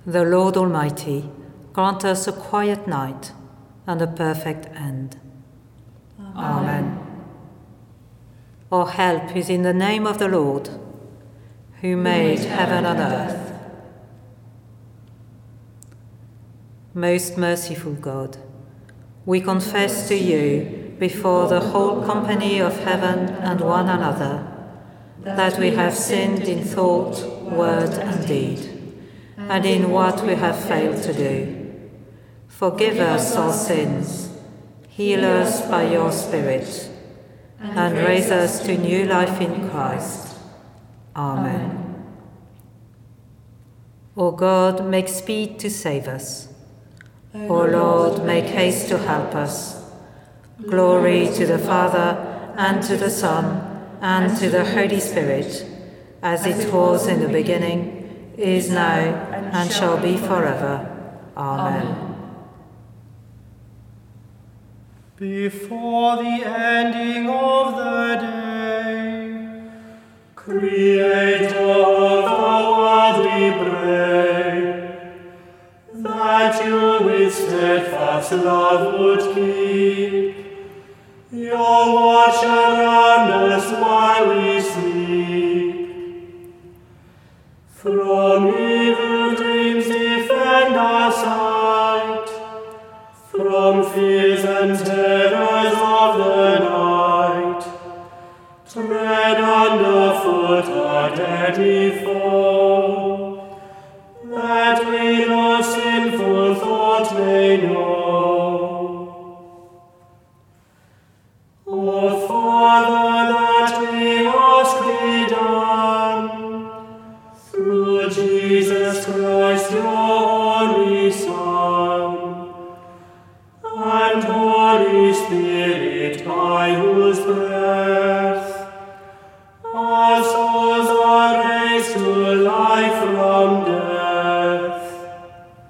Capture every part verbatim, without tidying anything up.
The Lord Almighty grant us a quiet night and a perfect end. Amen. Amen. Our help is in the name of the Lord, who made heaven and earth. Most merciful God, we confess to you before the whole company of heaven and one another that we have sinned in thought, word, and deed, and in what we have failed to do. Forgive us our sins, heal us by your Spirit, and raise us to new life in Christ. Amen. O God, make speed to save us. O Lord, make haste to help us. Glory to the Father, and to the Son, and to the Holy Spirit, as it was in the beginning, is now, and shall be forever. Amen. Before the ending of the day, Creator of the world, we pray, that you with steadfast love would keep your watch around us while we sleep. From evil dreams defend our sight, from fears and terrors of the night. Tread underfoot our deadly foe, that we no sinful thought may know. O Father, that we ask thee done, through Jesus Christ, your only Son, and Holy Spirit, by whose breath our souls are raised to life from death.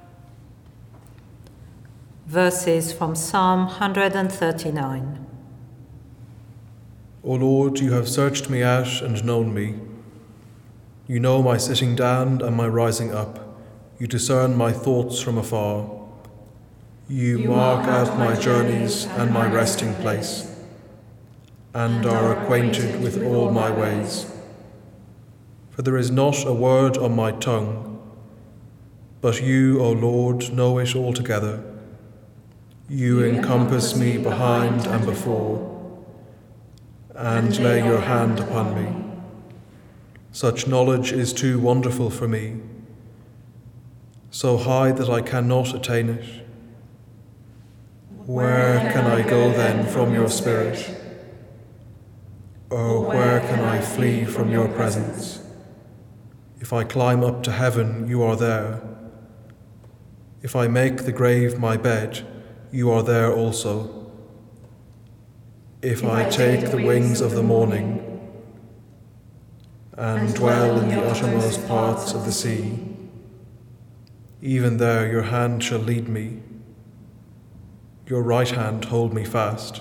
Verses from Psalm one thirty-nine. O Lord, you have searched me out and known me. You know my sitting down and my rising up. You discern my thoughts from afar. You, you mark out my journeys and my resting place, and are acquainted with all my ways. For there is not a word on my tongue, but you, O Lord, know it altogether. You encompass me behind and before, and lay your hand upon me. Such knowledge is too wonderful for me, so high that I cannot attain it. Where can I go then from your Spirit? Or where can I flee from your presence? If I climb up to heaven, you are there. If I make the grave my bed, you are there also. If I take the wings of the morning and dwell in the uttermost parts of the sea, even there your hand shall lead me, your right hand hold me fast.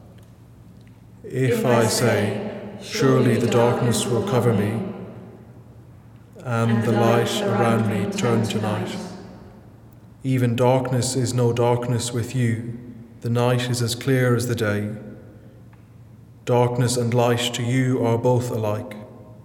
If I say, surely the darkness will cover me, and the light around me turn to night, even darkness is no darkness with you, the night is as clear as the day. Darkness and light to you are both alike.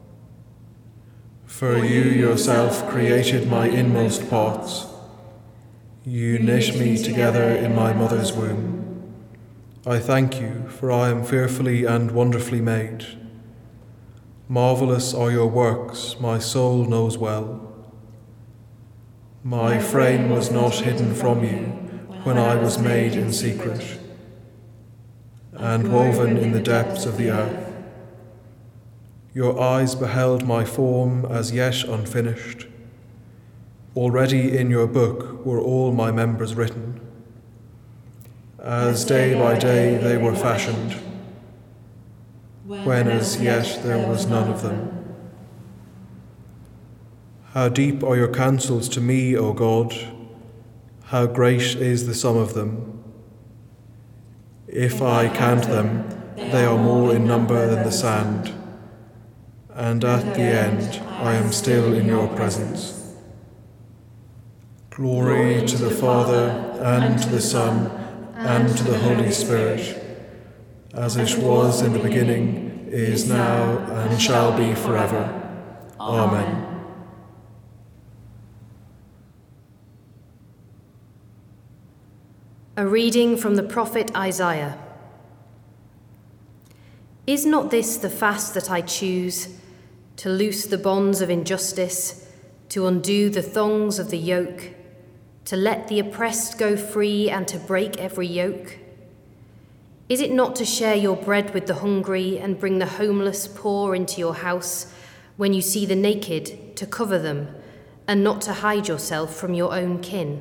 For you yourself created my inmost parts. You knit me together in my mother's womb. I thank you, for I am fearfully and wonderfully made. Marvelous are your works, my soul knows well. My frame was not hidden from you when I was made in secret and woven in the depths of the earth. Your eyes beheld my form as yet unfinished. Already in your book were all my members written, as day by day they were fashioned, when as yet there was none of them. How deep are your counsels to me, O God! How great is the sum of them! If I count them, they are more in number than the sand, and at the end I am still in your presence. Glory to the Father, and to the Son, and to the Holy Spirit, as it was in the beginning, is now, and shall be forever. Amen. A reading from the prophet Isaiah. Is not this the fast that I choose, to loose the bonds of injustice, to undo the thongs of the yoke, to let the oppressed go free and to break every yoke? Is it not to share your bread with the hungry and bring the homeless poor into your house, when you see the naked, to cover them, and not to hide yourself from your own kin?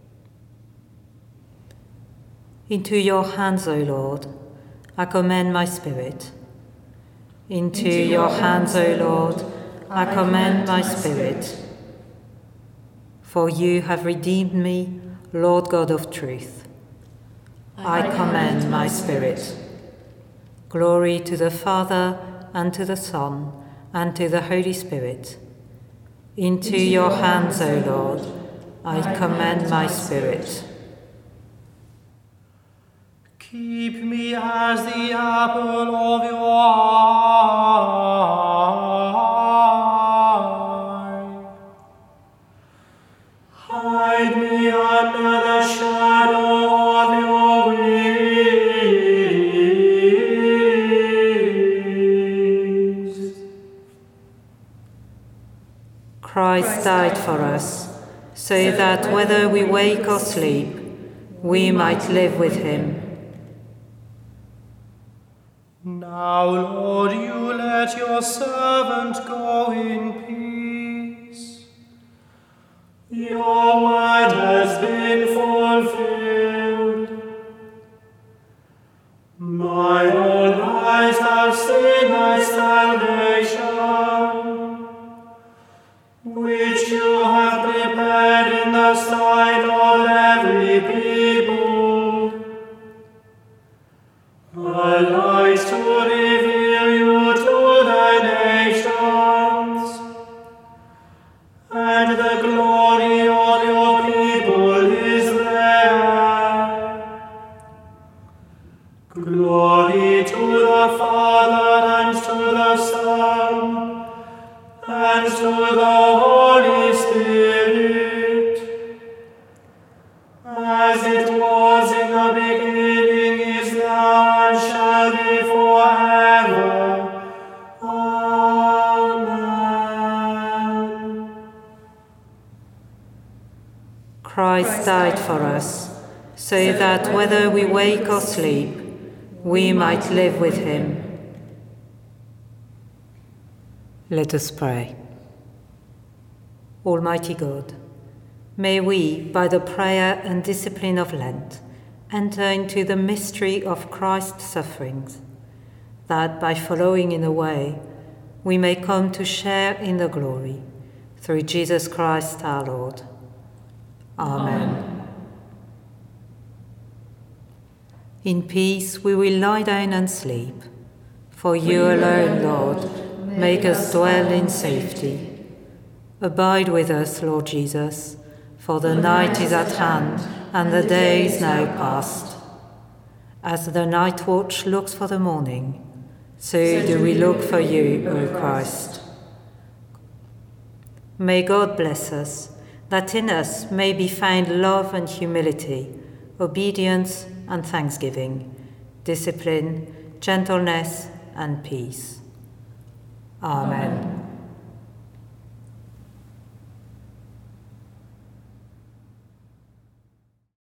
Into your hands, O Lord, I commend my spirit. Into your hands, O Lord, I commend my spirit. For you have redeemed me, Lord God of truth. I commend my spirit. Glory to the Father, and to the Son, and to the Holy Spirit. Into your hands, O Lord, I commend my spirit. Keep me as the apple of your eye. Hide me under the shadow of your wings. Christ died for us, so that whether we wake or sleep, we might live with him. Now, Lord, you let your servant go in peace. Your word has been fulfilled. My own eyes have seen thy salvation, which you have prepared in the sight of every people, a light to reveal you to the nations, and the glory of your people is there. Glory to the Father, and to the Son, and to the Holy Spirit, as it was in the beginning, is now, and shall be forever. Amen. Christ died for us, so that whether we wake or sleep, we might live with him. Let us pray. Almighty God, may we, by the prayer and discipline of Lent, enter into the mystery of Christ's sufferings, that by following in the way, we may come to share in the glory, through Jesus Christ our Lord. Amen. Amen. In peace we will lie down and sleep, for you alone, Lord, make us dwell in safety. Abide with us, Lord Jesus, for the night is at hand, and the day is now past. As the night watch looks for the morning, so do we look for you, O Christ. May God bless us, that in us may be found love and humility, obedience and thanksgiving, discipline, gentleness and peace. Amen. Amen.